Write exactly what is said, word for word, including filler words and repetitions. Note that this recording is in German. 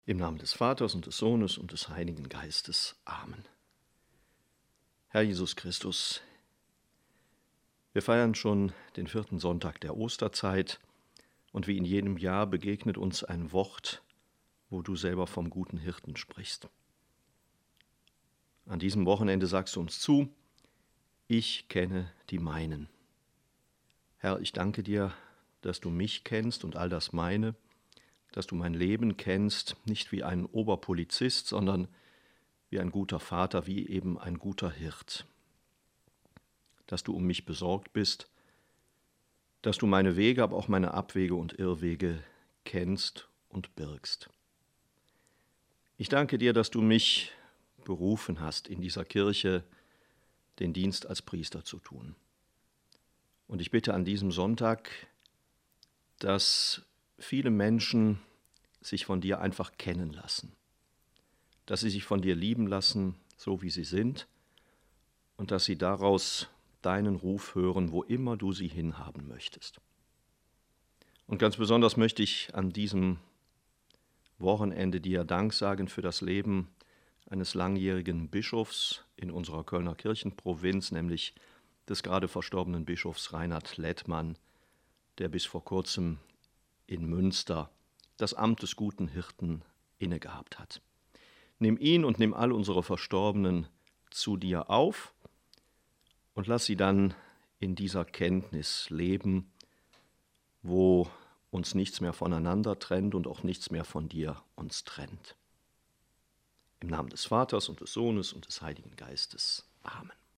Im Namen des Vaters und des Sohnes und des Heiligen Geistes. Amen. Herr Jesus Christus, wir feiern schon den vierten Sonntag der Osterzeit und wie in jedem Jahr begegnet uns ein Wort, wo du selber vom guten Hirten sprichst. An diesem Wochenende sagst du uns zu, ich kenne die meinen. Herr, ich danke dir, dass du mich kennst und all das meine, dass du mein Leben kennst, nicht wie ein Oberpolizist, sondern wie ein guter Vater, wie eben ein guter Hirt. Dass du um mich besorgt bist, dass du meine Wege, aber auch meine Abwege und Irrwege kennst und birgst. Ich danke dir, dass du mich berufen hast, in dieser Kirche den Dienst als Priester zu tun. Und ich bitte an diesem Sonntag, dass viele Menschen sich von dir einfach kennen lassen, dass sie sich von dir lieben lassen, so wie sie sind, und dass sie daraus deinen Ruf hören, wo immer du sie hinhaben möchtest. Und ganz besonders möchte ich an diesem Wochenende dir Dank sagen für das Leben eines langjährigen Bischofs in unserer Kölner Kirchenprovinz, nämlich des gerade verstorbenen Bischofs Reinhard Lettmann, der bis vor kurzem in Münster das Amt des guten Hirten innegehabt hat. Nimm ihn und nimm all unsere Verstorbenen zu dir auf und lass sie dann in dieser Kenntnis leben, wo uns nichts mehr voneinander trennt und auch nichts mehr von dir uns trennt. Im Namen des Vaters und des Sohnes und des Heiligen Geistes. Amen.